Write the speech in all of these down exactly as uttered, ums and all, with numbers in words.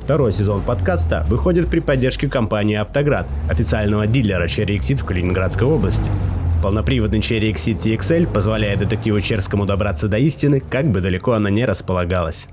Второй сезон подкаста выходит при поддержке компании «Автоград», официального дилера Cherry Exit в Калининградской области. Полноприводный Cherry Exit ти экс эль позволяет детективу Черскому добраться до истины, как бы далеко она ни располагалась.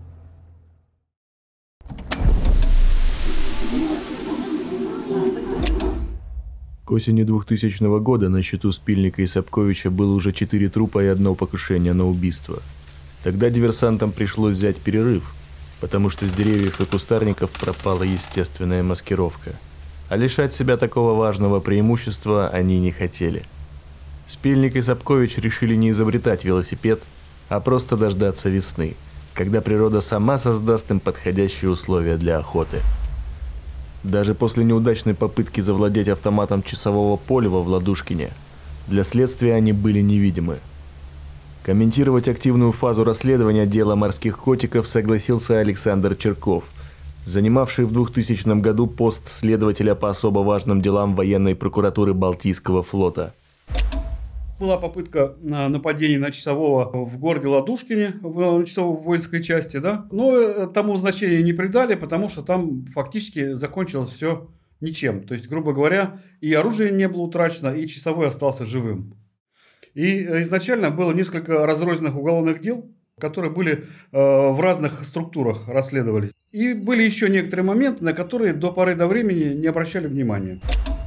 К осени двухтысячного года на счету Спильника и Сапковича было уже четыре трупа и одно покушение на убийство. Тогда диверсантам пришлось взять перерыв, потому что с деревьев и кустарников пропала естественная маскировка. А лишать себя такого важного преимущества они не хотели. Спильник и Сапкович решили не изобретать велосипед, а просто дождаться весны, когда природа сама создаст им подходящие условия для охоты. Даже после неудачной попытки завладеть автоматом часового Полева в Ладушкине, для следствия они были невидимы. Комментировать активную фазу расследования дела морских котиков согласился Александр Черков, занимавший в двухтысячном году пост следователя по особо важным делам военной прокуратуры Балтийского флота. Была попытка нападения на часового в городе Ладушкине, в часовой воинской части, да. Но тому значения не придали, потому что там фактически закончилось все ничем. То есть, грубо говоря, и оружие не было утрачено, и часовой остался живым. И изначально было несколько разрозненных уголовных дел, которые были в разных структурах расследовались. И были еще некоторые моменты, на которые до поры до времени не обращали внимания.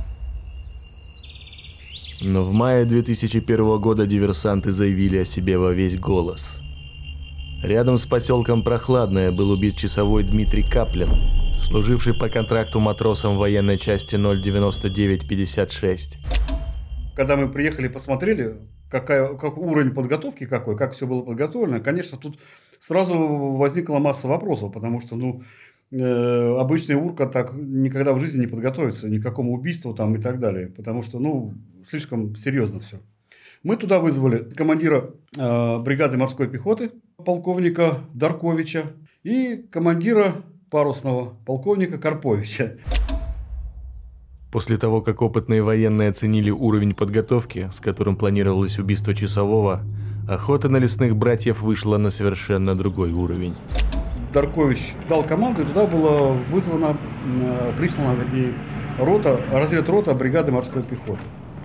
Но в мае две тысячи первого года диверсанты заявили о себе во весь голос. Рядом с поселком Прохладное был убит часовой Дмитрий Каплин, служивший по контракту матросом военной части ноль девяносто девять пятьдесят шесть. Когда мы приехали, посмотрели, какая, как уровень подготовки какой, как все было подготовлено, конечно, тут сразу возникла масса вопросов, потому что, ну, э, обычный урка так никогда в жизни не подготовится ни к какому убийству там и так далее, потому что, ну, слишком серьезно все. Мы туда вызвали командира э, бригады морской пехоты, полковника Дарковича, и командира парусного, полковника Карповича. После того, как опытные военные оценили уровень подготовки, с которым планировалось убийство часового, охота на лесных братьев вышла на совершенно другой уровень. Даркович дал команду, и туда была вызвана, прислана, вернее, рота, разведрота бригады морской пехоты.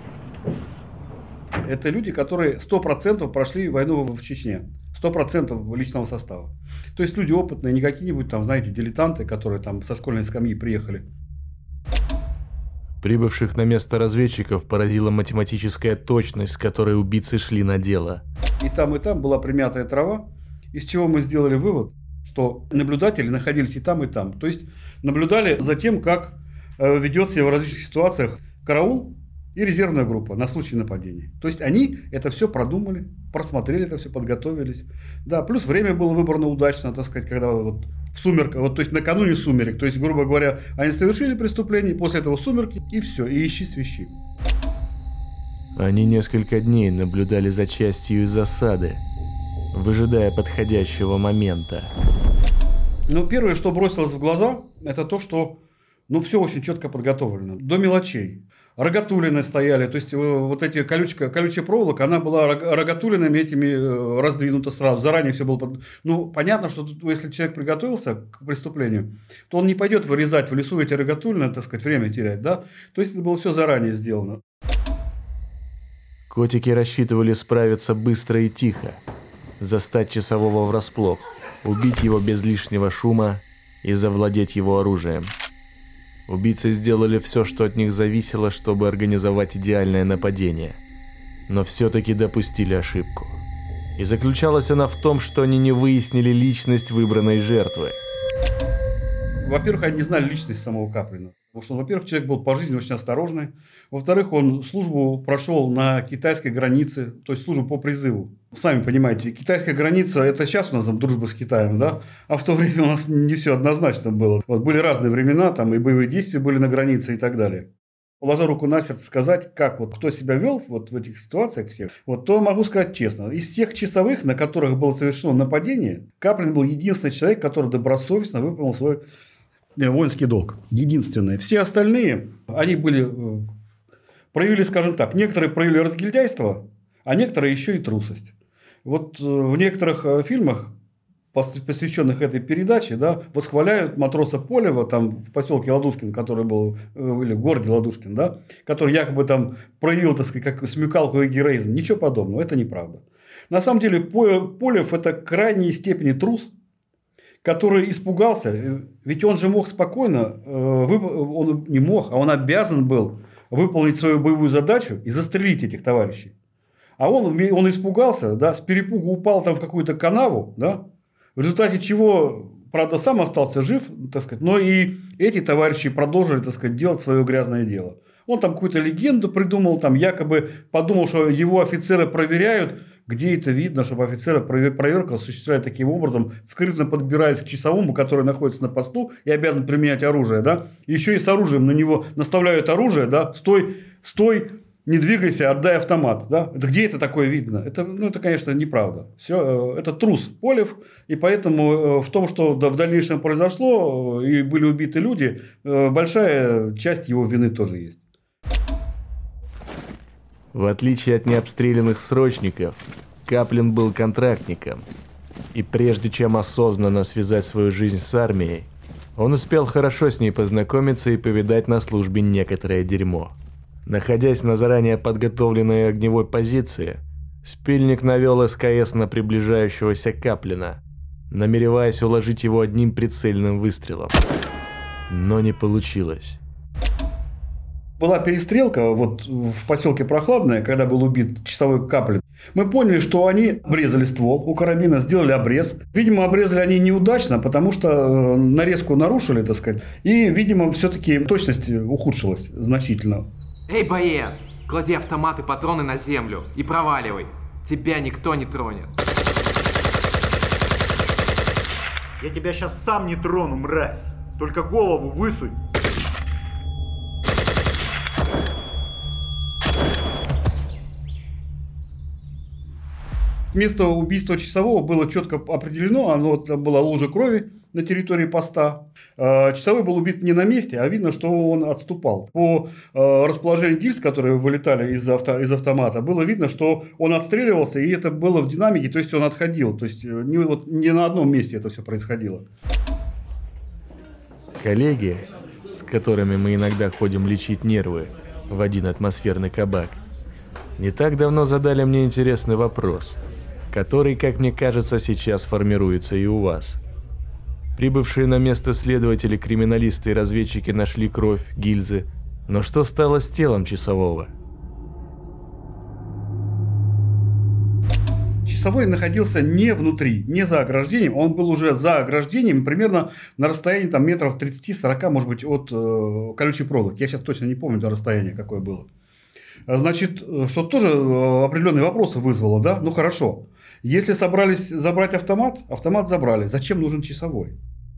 Это люди, которые сто процентов прошли войну в Чечне. сто процентов личного состава. То есть люди опытные, не какие-нибудь там, знаете, дилетанты, которые там со школьной скамьи приехали. Прибывших на место разведчиков поразила математическая точность, с которой убийцы шли на дело. И там, и там была примятая трава, из чего мы сделали вывод, что наблюдатели находились и там, и там. То есть наблюдали за тем, как ведет себя в различных ситуациях караул и резервная группа на случай нападения. То есть они это все продумали, просмотрели это все, подготовились. Да, плюс время было выбрано удачно, так сказать, когда вот в сумерках, вот, то есть накануне сумерек. То есть, грубо говоря, они совершили преступление, после этого сумерки, и все, и ищи свищи. Они несколько дней наблюдали за частью из засады, выжидая подходящего момента. Ну, первое, что бросилось в глаза, это то, что, ну, все очень четко подготовлено, до мелочей. Рогатулины стояли, то есть вот эти колючка, колючая проволока, она была рогатулинами этими раздвинута сразу, заранее все было. Под... Ну, понятно, что тут, если человек приготовился к преступлению, то он не пойдет вырезать в лесу эти рогатулины, так сказать, время терять, да? То есть это было все заранее сделано. Котики рассчитывали справиться быстро и тихо, застать часового врасплох, убить его без лишнего шума и завладеть его оружием. Убийцы сделали все, что от них зависело, чтобы организовать идеальное нападение. Но все-таки допустили ошибку. И заключалась она в том, что они не выяснили личность выбранной жертвы. Во-первых, они не знали личность самого Каплина. Потому что, во-первых, человек был по жизни очень осторожный. Во-вторых, он службу прошел на китайской границе, то есть службу по призыву. Сами понимаете, китайская граница, это сейчас у нас там дружба с Китаем, да? А в то время у нас не все однозначно было. Вот были разные времена, там и боевые действия были на границе и так далее. Положа руку на сердце сказать, как вот кто себя вел вот в этих ситуациях всех, вот то могу сказать честно. Из всех часовых, на которых было совершено нападение, Каплин был единственный человек, который добросовестно выполнил свой воинский долг. Единственное. Все остальные, они были, проявили, скажем так, некоторые проявили разгильдяйство, а некоторые еще и трусость. Вот в некоторых фильмах посвященных этой передаче, да, восхваляют матроса Полева там, в поселке Ладушкин, который был, или в городе Ладушкин, да, который якобы там проявил, так сказать, как смекалку и героизм. Ничего подобного, это неправда. На самом деле Полев – это крайней степени трус, который испугался, ведь он же мог спокойно, он не мог, а он обязан был выполнить свою боевую задачу и застрелить этих товарищей. А он, он испугался, да, с перепугу упал там в какую-то канаву, да, в результате чего, правда, сам остался жив, так сказать, но и эти товарищи продолжили, так сказать, делать свое грязное дело. Он там какую-то легенду придумал, там якобы подумал, что его офицеры проверяют, где это видно, чтобы офицеры проверку осуществляли таким образом, скрытно подбираясь к часовому, который находится на посту и обязан применять оружие, да, еще и с оружием на него наставляют оружие, да, стой, стой, не двигайся, отдай автомат. Да? Это где это такое видно? Это, ну, это, конечно, неправда. Все, это трус Полев. И поэтому в том, что в дальнейшем произошло и были убиты люди, большая часть его вины тоже есть. В отличие от необстрелянных срочников, Каплин был контрактником. И прежде чем осознанно связать свою жизнь с армией, он успел хорошо с ней познакомиться и повидать на службе некоторое дерьмо. Находясь на заранее подготовленной огневой позиции, Спильник навел СКС на приближающегося Каплина, намереваясь уложить его одним прицельным выстрелом. Но не получилось. Была перестрелка вот в поселке Прохладное, когда был убит часовой Каплин. Мы поняли, что они обрезали ствол у карабина, сделали обрез. Видимо, обрезали они неудачно, потому что нарезку нарушили, так сказать. И, видимо, все-таки точность ухудшилась значительно. Эй, боец, клади автомат и патроны на землю и проваливай. Тебя никто не тронет. Я тебя сейчас сам не трону, мразь. Только голову высунь. Место убийства часового было четко определено, оно была лужа крови на территории поста. Часовой был убит не на месте, а видно, что он отступал. По расположению гильз, которые вылетали из, авто, из автомата, было видно, что он отстреливался, и это было в динамике, то есть он отходил. То есть не, вот, не на одном месте это все происходило. Коллеги, с которыми мы иногда ходим лечить нервы в один атмосферный кабак, не так давно задали мне интересный вопрос, который, как мне кажется, сейчас формируется и у вас. Прибывшие на место следователи, криминалисты и разведчики нашли кровь, гильзы, но что стало с телом часового? Часовой находился не внутри, не за ограждением, он был уже за ограждением, примерно на расстоянии там, метров тридцать-сорок, может быть, от э, колючей проволоки. Я сейчас точно не помню то расстояние, какое было. Значит, что тоже определенные вопросы вызвало, да? Ну хорошо. Если собрались забрать автомат, автомат забрали. Зачем нужен часовой?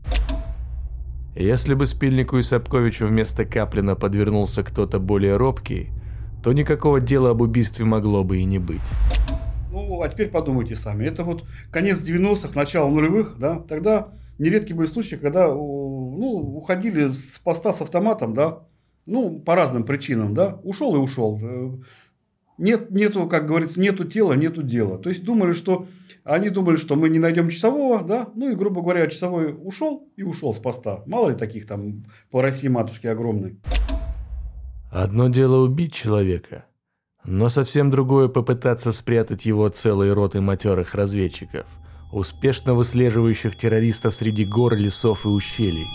Если бы Спильнику и Сапковичу вместо Каплина подвернулся кто-то более робкий, то никакого дела об убийстве могло бы и не быть. Ну, а теперь подумайте сами. Это вот конец девяностых, начало нулевых, да? Тогда нередки были случаи, когда ну, уходили с поста с автоматом, да? Ну, по разным причинам, да, ушел и ушел. Нет, нету, как говорится, нету тела, нету дела. То есть, думали, что, они думали, что мы не найдем часового, да, ну, и, грубо говоря, часовой ушел и ушел с поста. Мало ли таких там по России матушки огромной. Одно дело убить человека, но совсем другое попытаться спрятать его целой ротой матерых разведчиков, успешно выслеживающих террористов среди гор, лесов и ущелий.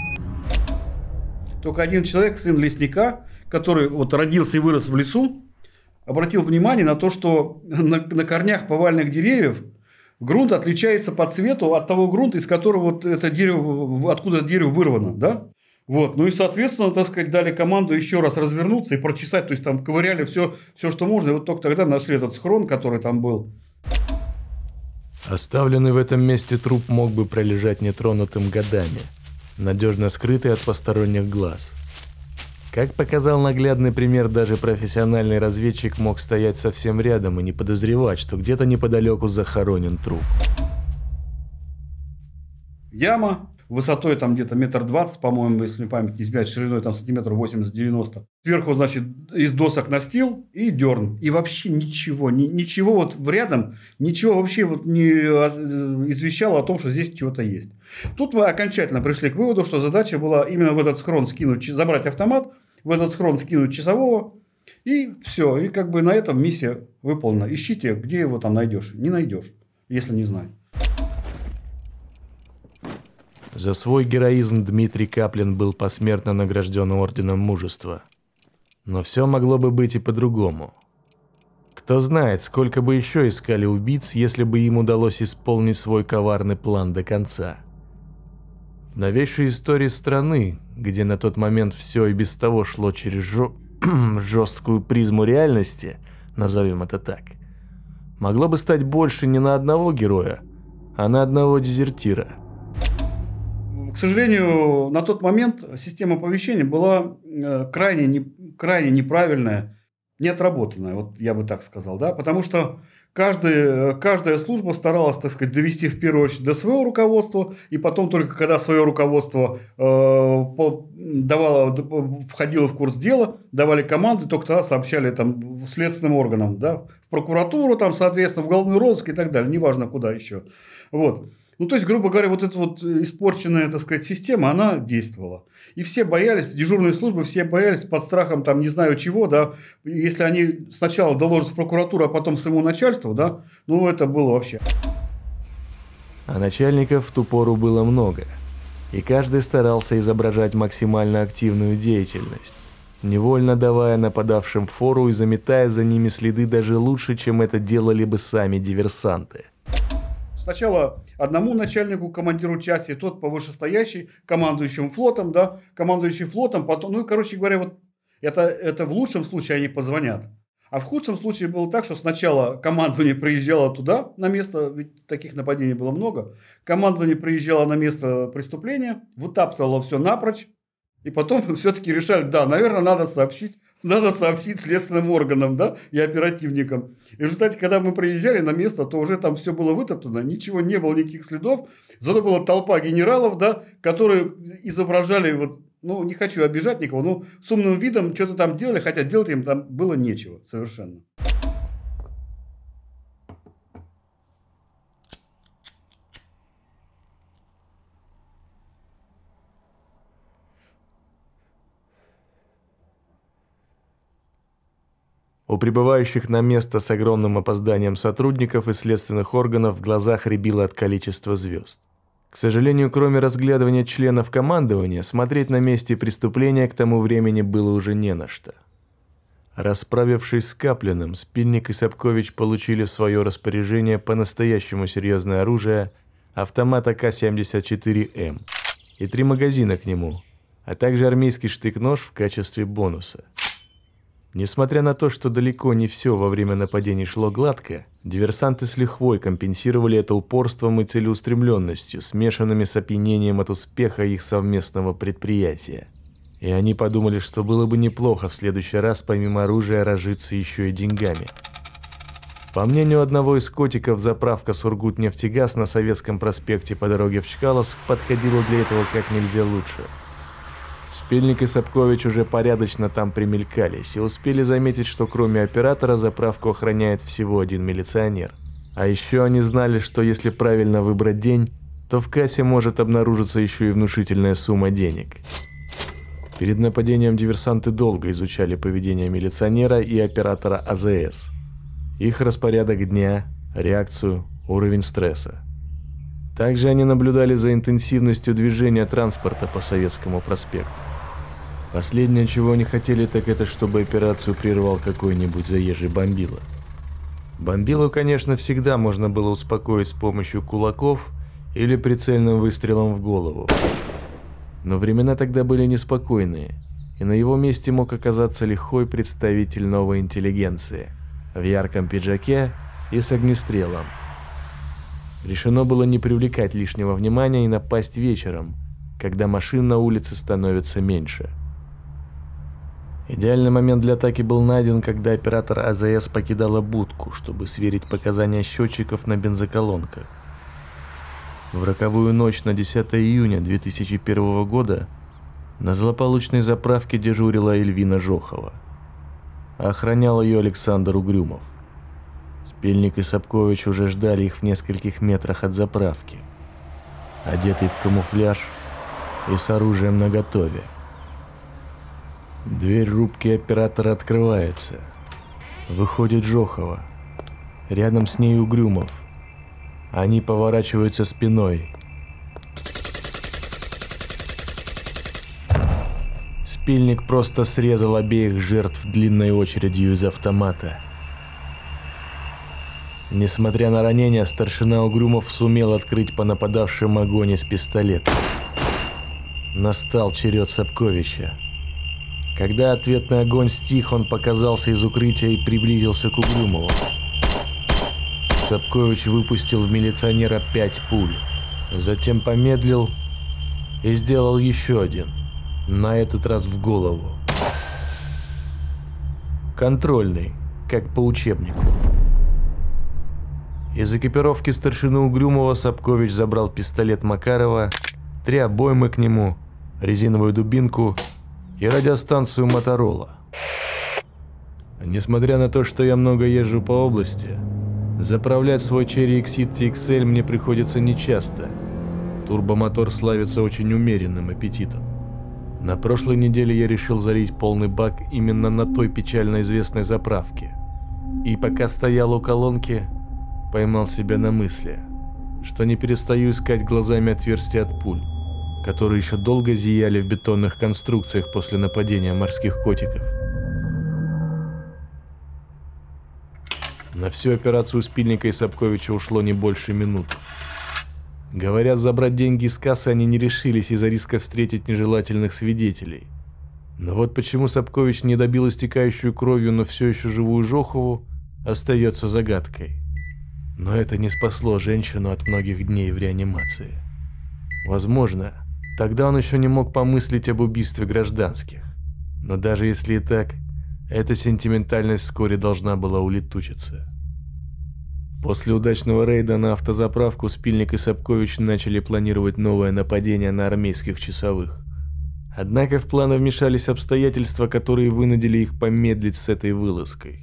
Только один человек, сын лесника, который вот родился и вырос в лесу, обратил внимание на то, что на, на корнях поваленных деревьев грунт отличается по цвету от того грунта, из которого вот это дерево, откуда дерево вырвано, да? Вот. Ну и, соответственно, так сказать, дали команду еще раз развернуться и прочесать, то есть там ковыряли все, все, что можно, и вот только тогда нашли этот схрон, который там был. Оставленный в этом месте труп мог бы пролежать нетронутым годами, надежно скрытый от посторонних глаз. Как показал наглядный пример, даже профессиональный разведчик мог стоять совсем рядом и не подозревать, что где-то неподалеку захоронен труп. Яма, высотой там где-то метр двадцать, по-моему, если память не изменяет, шириной там сантиметров восемьдесят-девяносто. Сверху, значит, из досок настил и дерн. И вообще ничего, ни, ничего вот рядом, ничего вообще вот не извещало о том, что здесь чего-то есть. Тут мы окончательно пришли к выводу, что задача была именно в этот схрон скинуть, забрать автомат, в этот схрон скинуть часового, и все. И как бы на этом миссия выполнена. Ищите, где его там найдешь. Не найдешь, если не знаешь. За свой героизм Дмитрий Каплин был посмертно награжден Орденом Мужества. Но все могло бы быть и по-другому. Кто знает, сколько бы еще искали убийц, если бы им удалось исполнить свой коварный план до конца. В новейшей истории страны, где на тот момент все и без того шло через жё... жесткую призму реальности, назовем это так, могло бы стать больше не на одного героя, а на одного дезертира. К сожалению, на тот момент система оповещения была крайне, не, крайне неправильная, неотработанная, вот я бы так сказал, да, потому что каждый, каждая служба старалась, так сказать, довести в первую очередь до своего руководства, и потом только когда свое руководство э, давало, входило в курс дела, давали команды, только тогда сообщали там следственным органам, да, в прокуратуру, там, соответственно, в уголовный розыск и так далее, неважно куда еще, вот. Ну, то есть, грубо говоря, вот эта вот испорченная, так сказать, система, она действовала. И все боялись, дежурные службы, все боялись под страхом, там, не знаю чего, да, если они сначала доложат в прокуратуру, а потом своему начальству, да, ну, это было вообще. А начальников в ту пору было много, и каждый старался изображать максимально активную деятельность, невольно давая нападавшим фору и заметая за ними следы даже лучше, чем это делали бы сами диверсанты. Сначала одному начальнику, командиру части, тот по вышестоящий, командующим флотом, да, командующий флотом, потом, ну и, короче говоря, вот это, это в лучшем случае они позвонят. А в худшем случае было так, что сначала командование приезжало туда, на место, ведь таких нападений было много, командование приезжало на место преступления, вытаптывало все напрочь, и потом все-таки решали, да, наверное, надо сообщить. Надо сообщить следственным органам, да, и оперативникам. И в результате, когда мы приезжали на место, то уже там все было вытоптано, ничего не было, никаких следов. Зато была толпа генералов, да, которые изображали, вот, ну, не хочу обижать никого, но с умным видом что-то там делали, хотя делать им там было нечего совершенно. У прибывающих на место с огромным опозданием сотрудников и следственных органов в глазах рябило от количества звезд. К сожалению, кроме разглядывания членов командования, смотреть на месте преступления к тому времени было уже не на что. Расправившись с Каплиным, Спильник и Сапкович получили в свое распоряжение по-настоящему серьезное оружие, автомат А К семьдесят четыре М и три магазина к нему, а также армейский штык-нож в качестве бонуса. Несмотря на то, что далеко не все во время нападений шло гладко, диверсанты с лихвой компенсировали это упорством и целеустремленностью, смешанными с опьянением от успеха их совместного предприятия. И они подумали, что было бы неплохо в следующий раз помимо оружия разжиться еще и деньгами. По мнению одного из котиков, заправка «Сургутнефтегаз» на Советском проспекте по дороге в Чкаловск подходила для этого как нельзя лучше. Спильник и Сапкович уже порядочно там примелькались и успели заметить, что кроме оператора заправку охраняет всего один милиционер. А еще они знали, что если правильно выбрать день, то в кассе может обнаружиться еще и внушительная сумма денег. Перед нападением диверсанты долго изучали поведение милиционера и оператора А З С, их распорядок дня, реакцию, уровень стресса. Также они наблюдали за интенсивностью движения транспорта по Советскому проспекту. Последнее, чего они хотели, так это, чтобы операцию прервал какой-нибудь заезжий бомбила. Бомбилу, конечно, всегда можно было успокоить с помощью кулаков или прицельным выстрелом в голову. Но времена тогда были неспокойные, и на его месте мог оказаться лихой представитель новой интеллигенции в ярком пиджаке и с огнестрелом. Решено было не привлекать лишнего внимания и напасть вечером, когда машин на улице становится меньше. Идеальный момент для атаки был найден, когда оператор А З С покидала будку, чтобы сверить показания счетчиков на бензоколонках. В роковую ночь на десятое июня две тысячи первого года на злополучной заправке дежурила Эльвина Жохова. Охранял ее Александр Угрюмов. Спильник и Сапкович уже ждали их в нескольких метрах от заправки, одетый в камуфляж и с оружием наготове. Дверь рубки оператора открывается. Выходит Жохова. Рядом с ней Угрюмов. Они поворачиваются спиной. Спильник просто срезал обеих жертв длинной очередью из автомата. Несмотря на ранения, старшина Угрюмов сумел открыть по нападавшим огонь из пистолета. Настал черед Сапковича. Когда ответный огонь стих, он показался из укрытия и приблизился к Угрюмову. Сапкович выпустил в милиционера пять пуль, затем помедлил и сделал еще один, на этот раз в голову. Контрольный, как по учебнику. Из экипировки старшины Угрюмова Сапкович забрал пистолет Макарова, три обоймы к нему, резиновую дубинку и радиостанцию Моторола. Несмотря на то, что я много езжу по области, заправлять свой Cherry Exit ти экс эль мне приходится нечасто. Турбомотор славится очень умеренным аппетитом. На прошлой неделе я решил залить полный бак именно на той печально известной заправке. И пока стоял у колонки, поймал себя на мысли, что не перестаю искать глазами отверстия от пуль, которые еще долго зияли в бетонных конструкциях после нападения морских котиков. На всю операцию Спильника и Сапковича ушло не больше минуты. Говорят, забрать деньги из кассы они не решились из-за риска встретить нежелательных свидетелей. Но вот почему Сапкович не добил истекающую кровью, но все еще живую Жохову, остается загадкой. Но это не спасло женщину от многих дней в реанимации. Возможно, тогда он еще не мог помыслить об убийстве гражданских. Но даже если и так, эта сентиментальность вскоре должна была улетучиться. После удачного рейда на автозаправку Спильник и Сапкович начали планировать новое нападение на армейских часовых. Однако в планы вмешались обстоятельства, которые вынудили их помедлить с этой вылазкой.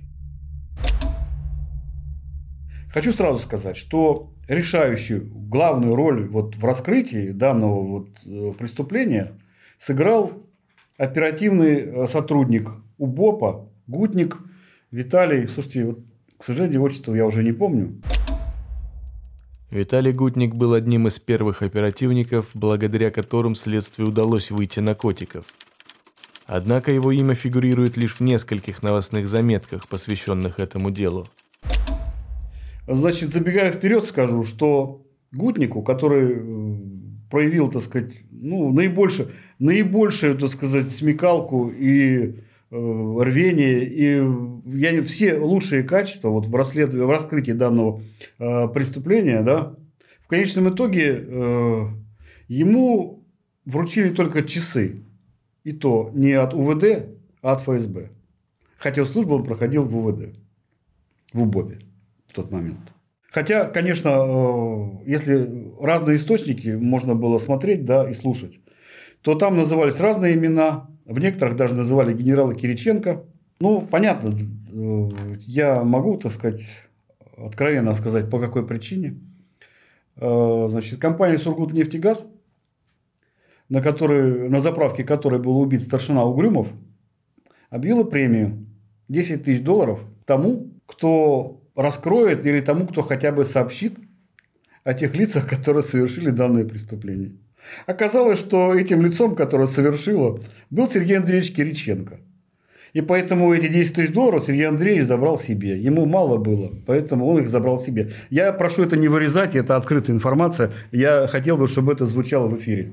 Хочу сразу сказать, что решающую главную роль вот в раскрытии данного вот преступления сыграл оперативный сотрудник УБОПа Гутник Виталий. Слушайте, вот, к сожалению, отчество я уже не помню. Виталий Гутник был одним из первых оперативников, благодаря которым следствию удалось выйти на котиков. Однако его имя фигурирует лишь в нескольких новостных заметках, посвященных этому делу. Значит, забегая вперед, скажу, что Гутнику, который проявил, так сказать, ну, наибольшую, наибольшую, так сказать, смекалку и э, рвение, и я, все лучшие качества вот в, расслед... в раскрытии данного э, преступления, да, в конечном итоге э, ему вручили только часы. И то не от УВД, а от ФСБ. Хотя службу он проходил в УВД, в УБОПе. В тот момент. Хотя, конечно, если разные источники можно было смотреть, да, и слушать, то там назывались разные имена. В некоторых даже называли генерала Кириченко. Ну, понятно, я могу, так сказать, откровенно сказать, по какой причине. Значит, компания «Сургутнефтегаз», на, которой, на заправке которой был убит старшина Угрюмов, объявила премию десять тысяч долларов тому, кто раскроет, или тому, кто хотя бы сообщит о тех лицах, которые совершили данное преступление. Оказалось, что этим лицом, которое совершило, был Сергей Андреевич Кириченко. И поэтому эти десять тысяч долларов Сергей Андреевич забрал себе. Ему мало было, поэтому он их забрал себе. Я прошу это не вырезать, это открытая информация. Я хотел бы, чтобы это звучало в эфире.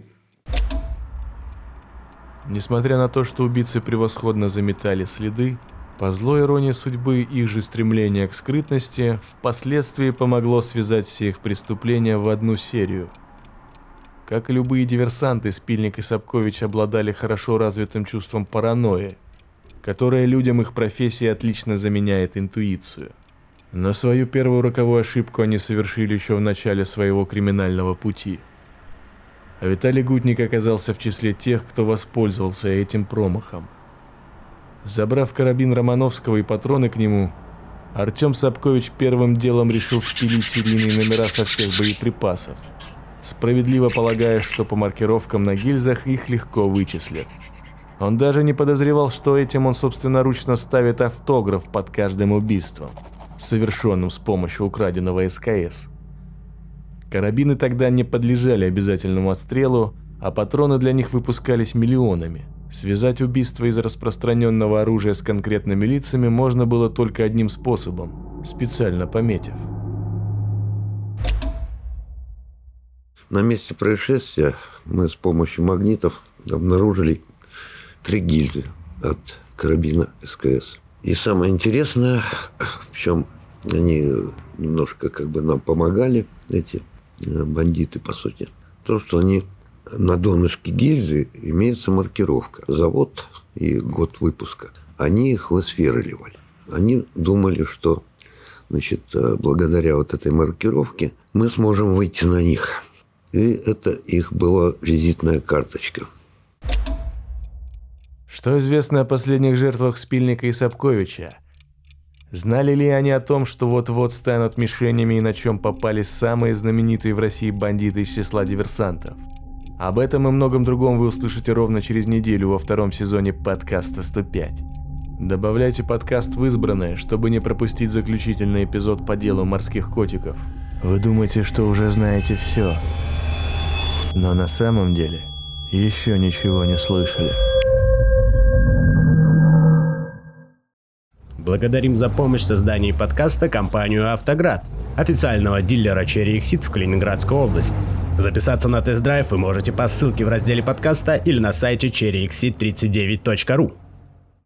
Несмотря на то, что убийцы превосходно заметали следы, по злой иронии судьбы, их же стремление к скрытности впоследствии помогло связать все их преступления в одну серию. Как и любые диверсанты, Спильник и Сапкович обладали хорошо развитым чувством паранойи, которое людям их профессии отлично заменяет интуицию. Но свою первую роковую ошибку они совершили еще в начале своего криминального пути. А Виталий Гутник оказался в числе тех, кто воспользовался этим промахом. Забрав карабин Романовского и патроны к нему, Артем Сапкович первым делом решил спилить серийные номера со всех боеприпасов, справедливо полагая, что по маркировкам на гильзах их легко вычислят. Он даже не подозревал, что этим он собственноручно ставит автограф под каждым убийством, совершенным с помощью украденного эс ка эс. Карабины тогда не подлежали обязательному отстрелу, а патроны для них выпускались миллионами. Связать убийство из распространенного оружия с конкретными лицами можно было только одним способом, специально пометив. На месте происшествия мы с помощью магнитов обнаружили три гильзы от карабина эс ка эс. И самое интересное, в чем они немножко как бы нам помогали, эти бандиты, по сути, то, что они на донышке гильзы имеется маркировка, завод и год выпуска. Они их высверливали. Они думали, что, значит, благодаря вот этой маркировке мы сможем выйти на них. И это их была визитная карточка. Что известно о последних жертвах Спильника и Сапковича? Знали ли они о том, что вот-вот станут мишенями и на чем попали самые знаменитые в России бандиты из числа диверсантов? Об этом и многом другом вы услышите ровно через неделю во втором сезоне подкаста сто пять. Добавляйте подкаст в избранное, чтобы не пропустить заключительный эпизод по делу морских котиков. Вы думаете, что уже знаете все, но на самом деле еще ничего не слышали. Благодарим за помощь в создании подкаста компанию «Автоград», официального дилера Cherry Exit в Калининградской области. Записаться на тест-драйв вы можете по ссылке в разделе подкаста или на сайте черри эксит тридцать девять точка ру.